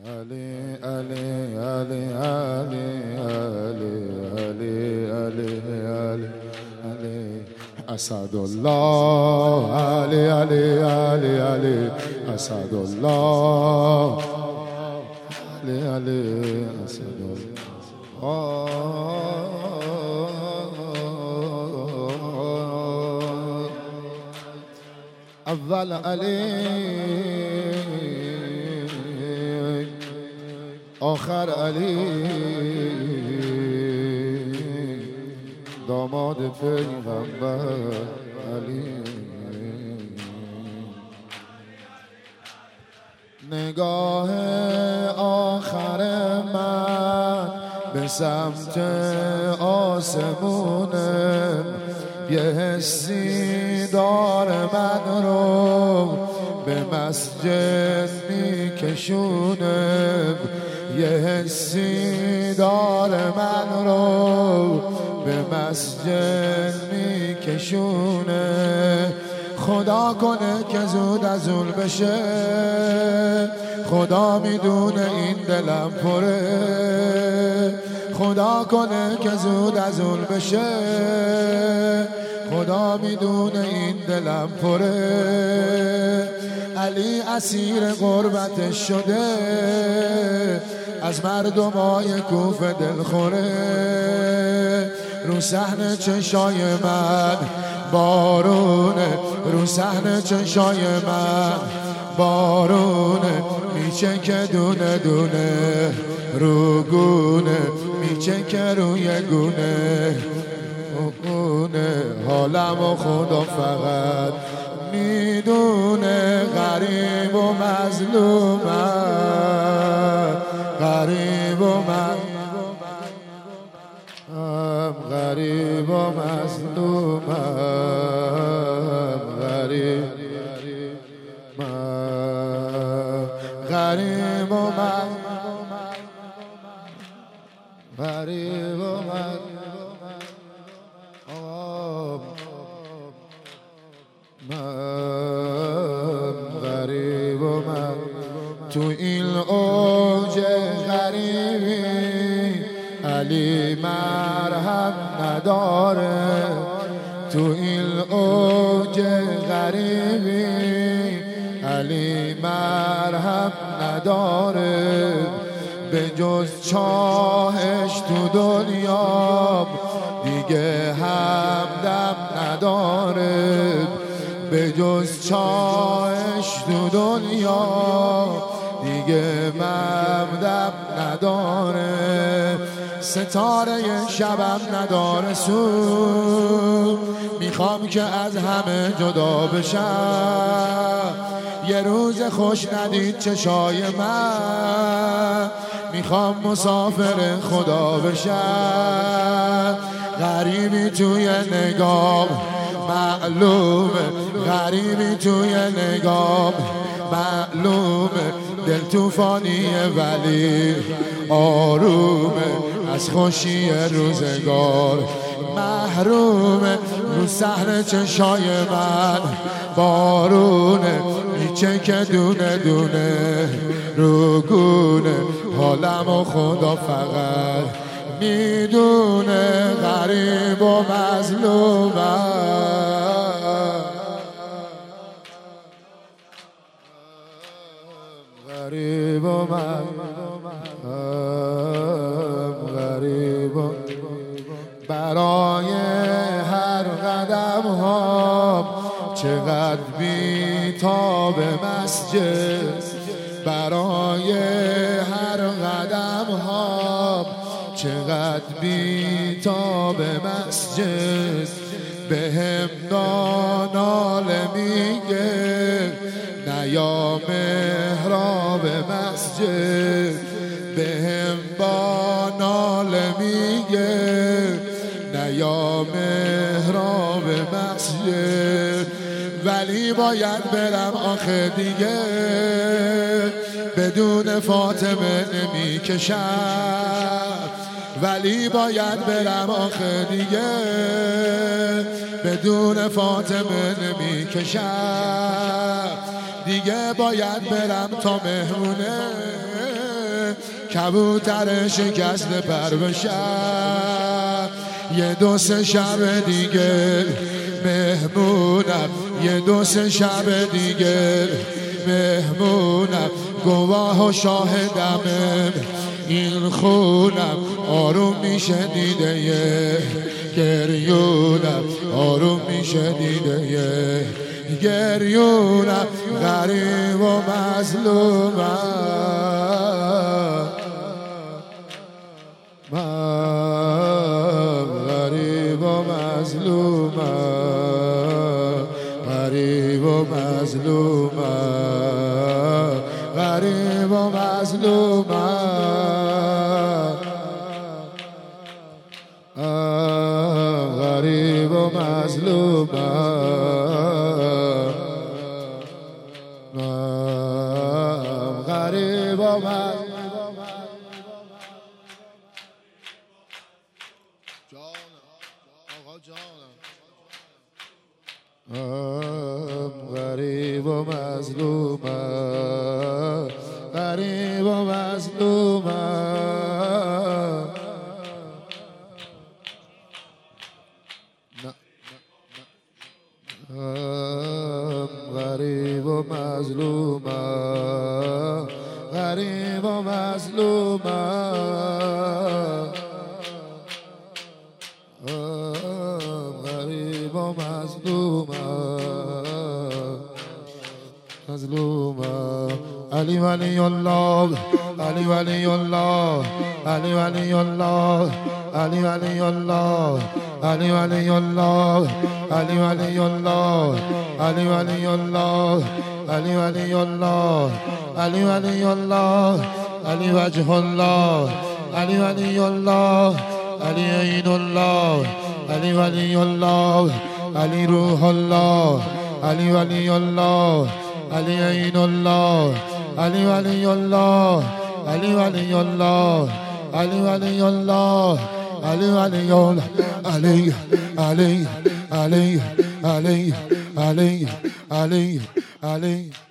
Ali, Ali, Ali, Ali, Ali, Ali, Ali, Ali, Ali, Asadullah, Ali, Ali, Ali, Ali, Asadullah, Ali, Ali, Asadullah. Awwal Ali, آخر علی، داماد پیغمبر علی. نگاه آخر من به سمت آسمونه، یه حسی داره من رو به مسجد میکشونه، یه حسی داره من رو به مسجد میکشونه. خدا کنه که زود ازول بشه، خدا میدونه این دلم پره. خدا کنه که زود ازول بشه، خدا میدونه این دلم پره. علی اسیر غربتش شده، از مردمای کوفه دلخوره. رو صحن چشای من بارونه، رو صحن چشای من بارونه. میچکه دونه دونه رو گونه، میچکه روی گونه گونه. حالم و خدا فقط میدونه، غریب و مظلومم، غریب و من غریب و مظلومم، غریب من غریب و من غریب و من غریب و من. تو این اوج غریبی علی مرهم نداره، تو این اوج غریبی علی مرهم نداره. به جز چاهش تو دنیا دیگه همدم نداره، به جز چاهش تو دنیا دیگه ممدم نداره. ستاره شبم نداره سو، میخوام که از همه جدا بشم. یه روز خوش ندید چشای من، میخوام مسافر خدا بشم. غریبی توی نگام معلومه، غریبی توی نگام معلومه. دل توفانیه ولی آرومه، از خوشی روزگار محرومه. رو صحن چشای من بارونه، میچکه دونه دونه رو گونه. حالم و خدا فقط میدونه، غریب و مظلومم، غریب و من غریب و برای هر قدم ها چقدر بی‌تاب مسجد، برای هر قدم ها چقدر بی‌تاب مسجد. بهم ناله میگه نیا محراب مسجد، بهم با ناله میگه نیا محراب مسجد. ولی باید برم آخه دیگه، بدون فاطمه نمیکشم. ولی باید برم آخه دیگه، بدون فاطمه نمیکشم. دیگه باید برم تا مهمونه، کبوتر شکسته پر بشم. یه دو سه شب دیگه مهمونم، یه دو سه شب دیگه مهمونم، گواه و شاهدمم این خونم. آروم میشه دیده گریونم، آروم میشه دیده گریونم. غریب و مظلومم، من غریب و مظلومم، غریب و مظلومم، غریب و مظلومم، غریب و مظلومم، غریب و مظلومم. غریب و مظلومم، غریب و مظلومم، غریب و مظلومم، غریب و مظلومم، غریب و مظلومم. علی ولی الله، علی ولی الله، علی ولی الله، علی ولی الله، علی ولی الله، علی ولی الله، علی ولی الله، علی ولی الله، علی ولی الله، علی وجه الله، علی ولی الله، علی عین الله، علی ولی الله، علی روح الله، علی ولی الله، علی عین الله، علی ولی الله، علی ولی الله، علی ولی الله، علی ولی الله، علی علی علی علی علی علی علی